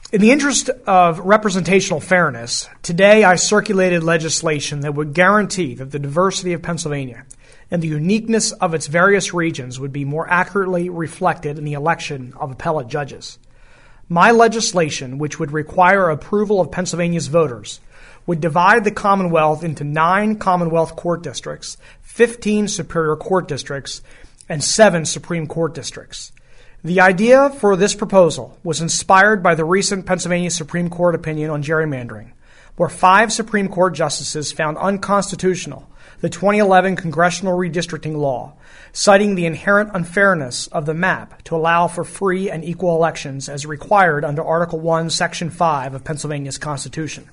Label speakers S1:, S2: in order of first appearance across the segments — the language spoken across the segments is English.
S1: In the interest of representational fairness, today I circulated legislation that would guarantee that the diversity of Pennsylvania and the uniqueness of its various regions would be more accurately reflected in the election of appellate judges. My legislation, which would require approval of Pennsylvania's voters, would divide the Commonwealth into 9 Commonwealth Court districts, 15 Superior Court districts, and 7 Supreme Court districts. The idea for this proposal was inspired by the recent Pennsylvania Supreme Court opinion on gerrymandering, where 5 Supreme Court justices found unconstitutional the 2011 congressional redistricting law, citing the inherent unfairness of the map to allow for free and equal elections as required under Article 1, Section 5 of Pennsylvania's Constitution.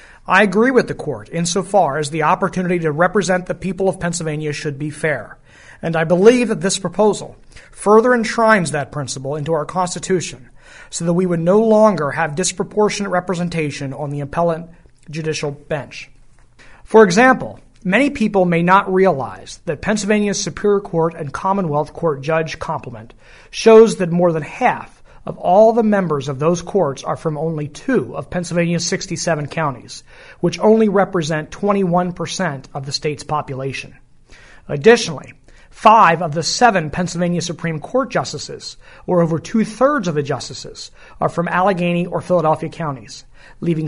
S1: I agree with the court insofar as the opportunity to represent the people of Pennsylvania should be fair, and I believe that this proposal further enshrines that principle into our Constitution so that we would no longer have disproportionate representation on the appellate judicial bench. For example, many people may not realize that Pennsylvania's Superior Court and Commonwealth Court judge complement shows that more than half of all the members of those courts are from only 2 of Pennsylvania's 67 counties, which only represent 21% of the state's population. Additionally, 5 of the 7 Pennsylvania Supreme Court justices, or over 2/3 of the justices, are from Allegheny or Philadelphia counties, leaving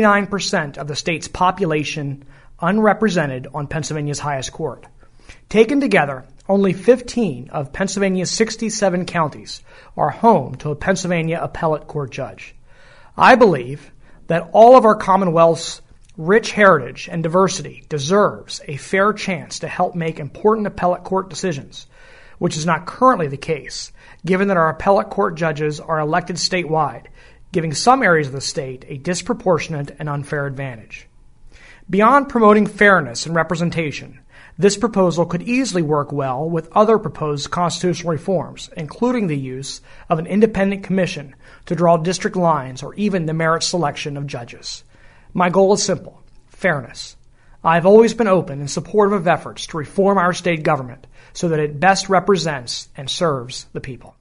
S1: 79% of the state's population unrepresented on Pennsylvania's highest court. Taken together, only 15 of Pennsylvania's 67 counties are home to a Pennsylvania appellate court judge. I believe that all of our Commonwealth's rich heritage and diversity deserves a fair chance to help make important appellate court decisions, which is not currently the case, given that our appellate court judges are elected statewide, giving some areas of the state a disproportionate and unfair advantage. Beyond promoting fairness and representation, this proposal could easily work well with other proposed constitutional reforms, including the use of an independent commission to draw district lines or even the merit selection of judges. My goal is simple: fairness. I have always been open and supportive of efforts to reform our state government so that it best represents and serves the people.